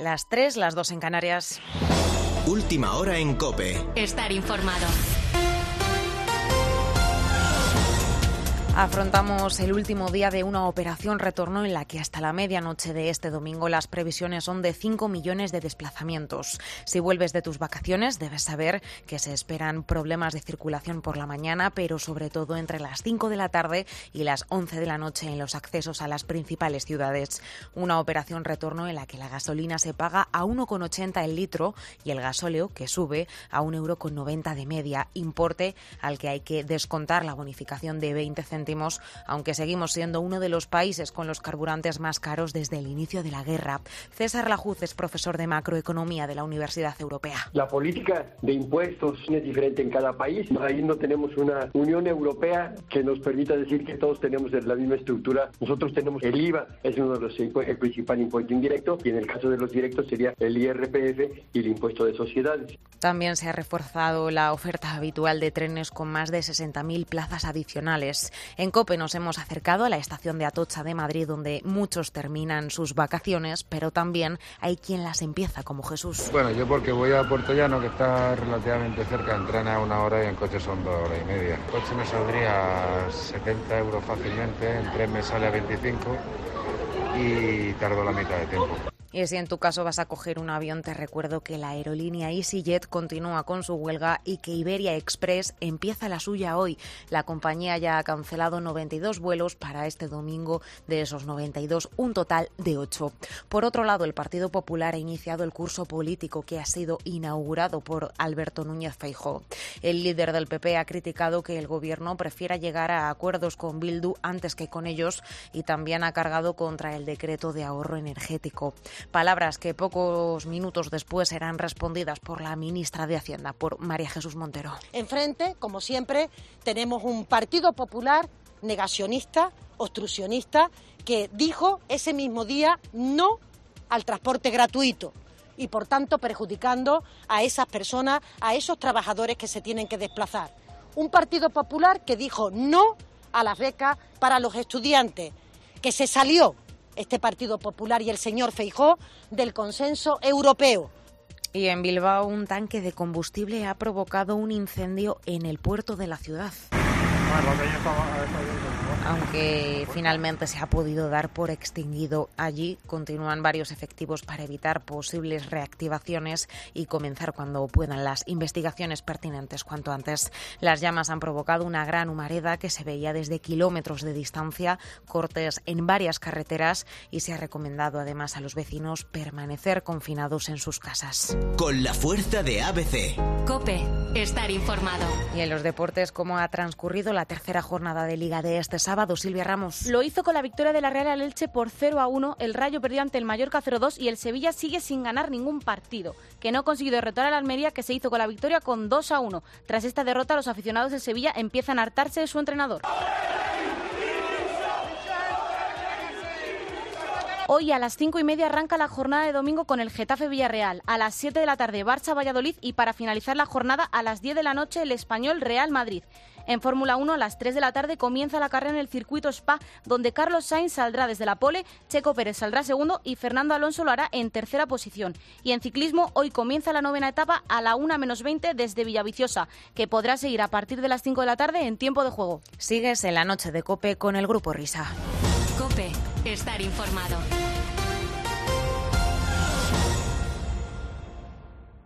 Las 3, las 2 en Canarias. Última hora en COPE. Estar informado. Afrontamos el último día de una operación retorno en la que hasta la medianoche de este domingo las previsiones son de 5 millones de desplazamientos. Si vuelves de tus vacaciones, debes saber que se esperan problemas de circulación por la mañana, pero sobre todo entre las 5 de la tarde y las 11 de la noche en los accesos a las principales ciudades. Una operación retorno en la que la gasolina se paga a 1,80 el litro y el gasóleo, que sube a 1,90 € de media, importe al que hay que descontar la bonificación de 20 céntimos, aunque seguimos siendo uno de los países con los carburantes más caros desde el inicio de la guerra. César Lajuz es profesor de macroeconomía de la Universidad Europea. La política de impuestos es diferente en cada país. Ahí no tenemos una Unión Europea que nos permita decir que todos tenemos la misma estructura. Nosotros tenemos el IVA, es uno de los el principal impuesto indirecto, y en el caso de los directos sería el IRPF y el impuesto de sociedades. También se ha reforzado la oferta habitual de trenes con más de 60.000 plazas adicionales. En COPE nos hemos acercado a la estación de Atocha de Madrid, donde muchos terminan sus vacaciones, pero también hay quien las empieza, como Jesús. Bueno, yo porque voy a Puerto Llano, que está relativamente cerca, en tren a 1 hora y en coche son 2 horas y media. En coche me saldría 70 € fácilmente, en tren me sale a 25 y tardo la mitad de tiempo. Y si en tu caso vas a coger un avión, te recuerdo que la aerolínea EasyJet continúa con su huelga y que Iberia Express empieza la suya hoy. La compañía ya ha cancelado 92 vuelos para este domingo. De esos 92, un total de 8. Por otro lado, el Partido Popular ha iniciado el curso político que ha sido inaugurado por Alberto Núñez Feijóo. El líder del PP ha criticado que el gobierno prefiera llegar a acuerdos con Bildu antes que con ellos y también ha cargado contra el decreto de ahorro energético. Palabras que pocos minutos después serán respondidas por la ministra de Hacienda, por María Jesús Montero. Enfrente, como siempre, tenemos un Partido Popular negacionista, obstruccionista, que dijo ese mismo día no al transporte gratuito y, por tanto, perjudicando a esas personas, a esos trabajadores que se tienen que desplazar. Un Partido Popular que dijo no a las becas para los estudiantes, que se salió este Partido Popular y el señor Feijóo del consenso europeo. Y en Bilbao, un tanque de combustible ha provocado un incendio en el puerto de la ciudad. Aunque finalmente se ha podido dar por extinguido allí, continúan varios efectivos para evitar posibles reactivaciones y comenzar cuando puedan las investigaciones pertinentes cuanto antes. Las llamas han provocado una gran humareda que se veía desde kilómetros de distancia, cortes en varias carreteras y se ha recomendado además a los vecinos permanecer confinados en sus casas. Con la fuerza de ABC. COPE. Estar informado. Y en los deportes, ¿cómo ha transcurrido la tercera jornada de Liga de este sábado? Silvia Ramos. Lo hizo con la victoria de la Real al Elche por 0-1, el Rayo perdió ante el Mallorca 0-2 y el Sevilla sigue sin ganar ningún partido, que no consiguió derrotar al Almería, que se hizo con la victoria con 2-1. Tras esta derrota, los aficionados del Sevilla empiezan a hartarse de su entrenador. Hoy a las 5:30 arranca la jornada de domingo con el Getafe Villarreal. A las 7 de la tarde Barça Valladolid y para finalizar la jornada a las 10 de la noche el Español Real Madrid. En Fórmula 1 a las 3 de la tarde comienza la carrera en el circuito Spa, donde Carlos Sainz saldrá desde la pole, Checo Pérez saldrá segundo y Fernando Alonso lo hará en tercera posición. Y en ciclismo hoy comienza la 9ª etapa a la 1:20 desde Villaviciosa, que podrá seguir a partir de las 5 de la tarde en tiempo de juego. Sigues en la noche de COPE con el Grupo Risa. COPE. Estar informado.